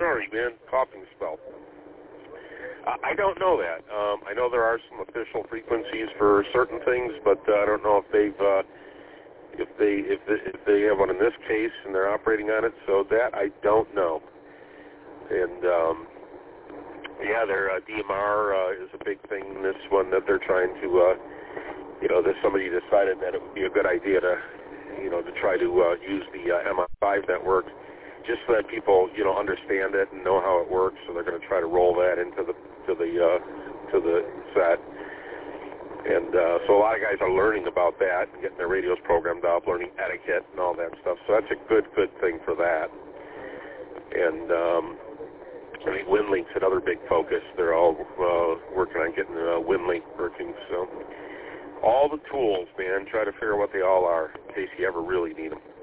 sorry, man, coughing spell. I don't know that. I know there are some official frequencies for certain things, but I don't know if they have one in this case and they're operating on it. So that I don't know. And yeah, their DMR is a big thing in this one that they're trying to. Somebody decided that it would be a good idea to try to use the MI5 network, just so that people understand it and know how it works. So they're going to try to roll that into the set. And so a lot of guys are learning about that and getting their radios programmed up, learning etiquette and all that stuff. So that's a good thing for that. And I think WinLink's another big focus. They're all working on getting WinLink working. So all the tools, man, try to figure out what they all are in case you ever really need them.